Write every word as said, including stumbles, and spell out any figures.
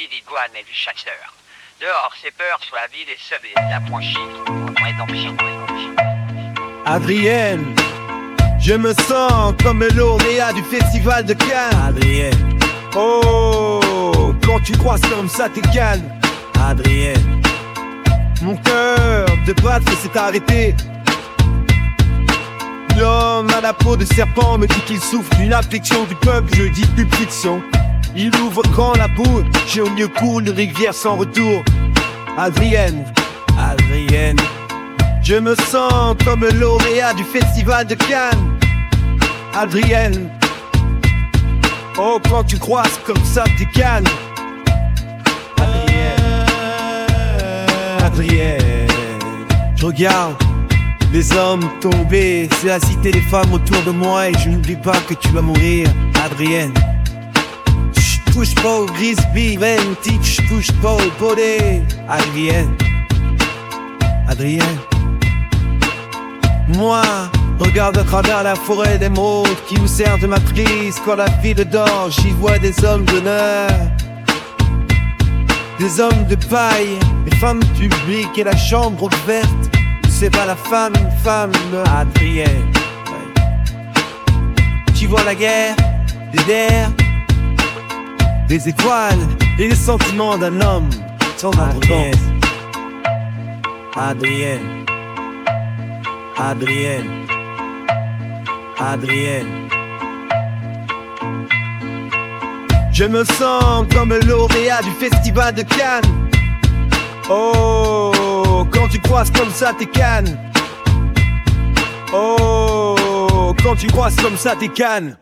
vie d'iguane et du chasseur. Dehors, c'est peur sur la vie des semés, d'affranchir, rédemption, rédemption. Adrienne, je me sens comme le lauréat du festival de Cannes. Adrienne, oh, quand tu croises comme ça t'es calme. Adrienne, mon cœur de battre s'est arrêté. L'homme à la peau de serpent me dit qu'il souffre d'une affliction du peuple, je dis plus fiction. Il ouvre grand la bouche, au mieux coule une rivière sans retour. Adrienne, Adrienne, je me sens comme le lauréat du festival de Cannes. Adrienne, oh quand tu croises comme ça t'es calme. Adrienne, Adrienne, je regarde les hommes tombés, c'est la cité des femmes autour de moi et je n'oublie pas que tu vas mourir. Adrienne, touche pas au Grisby, Ventich, touche pas au body. Adrienne, Adrienne, moi, regarde à travers la forêt d'émeraude qui nous sert de matrice. Quand la ville dort, j'y vois des hommes d'honneur, des hommes de paille, les femmes publiques et la chambre ouverte. C'est pas la femme, une femme, Adrienne. Tu vois la guerre, des nerfs, des étoiles et les sentiments d'un homme sans arrogance. Adrienne, Adrienne, Adrienne. Je me sens comme le lauréat du festival de Cannes. Oh, quand tu croises comme ça t'es canne. Oh, quand tu croises comme ça t'es canne.